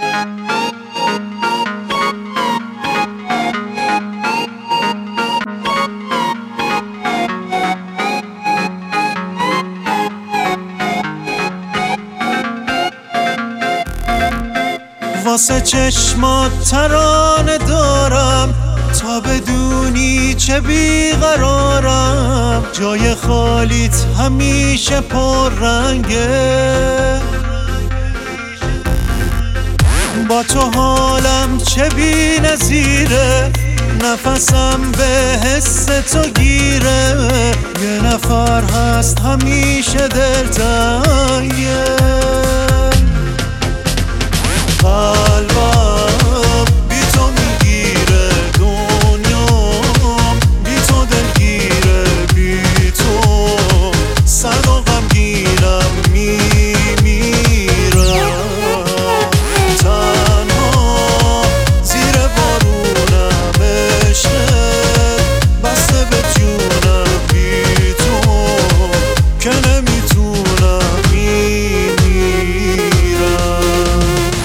واسه چشمات ترانه دارم تا بدونی چه بیقرارم. جای خالیت همیشه پر رنگه، با تو حالم چه بی نظیره. نفسم به حس تو گیره، یه نفر هست همیشه دلتنگه. قلبم بی تو میگیره، دنیام بی تو دلگیره. بی تو سرد و غمگینم میمیرم. تنها زیر بارونم عشقت بسته به جونم. بی تو که نمیتونم میمیرم.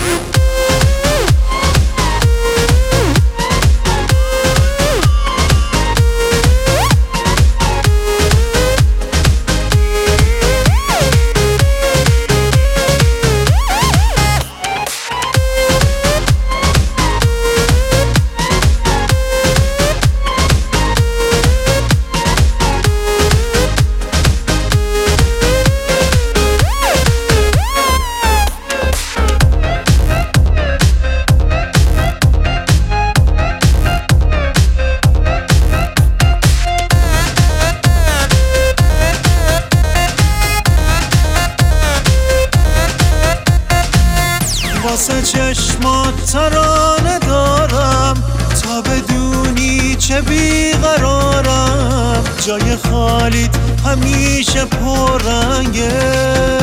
واسه چشمات ترانه دارم تا بدونی چه بیقرارم. جای خالیت همیشه پررنگه،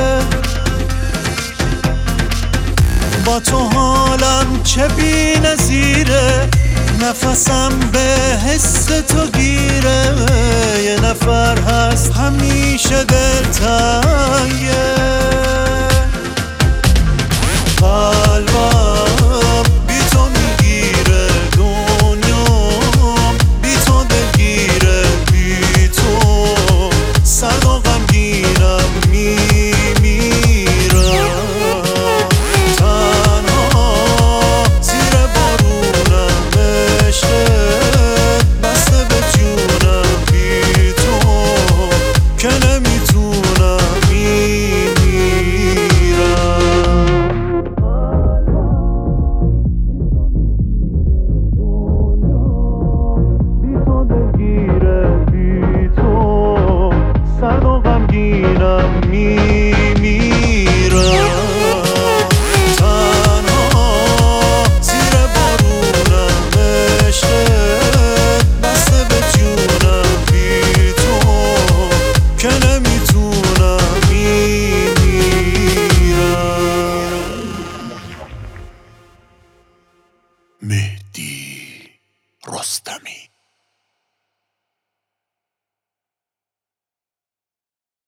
با تو حالم چه بی نظیره. نفسم به حس تو گیره، یه نفر هست همیشه دلتنگه. قلبم بی تو میگیره، دنیام بی تو دلگیره. بی تو سرد و غمگینم میمیرم. تنها زیر بارونم عشقت بسته به جونم. بی تو که نمیتونم میمیرم. سرد و غمگینم میمیرم. تنها زیر بارونم عشقت بسته به جونم. بی تو که نمیتونم میمیرم. مهدی رستمی.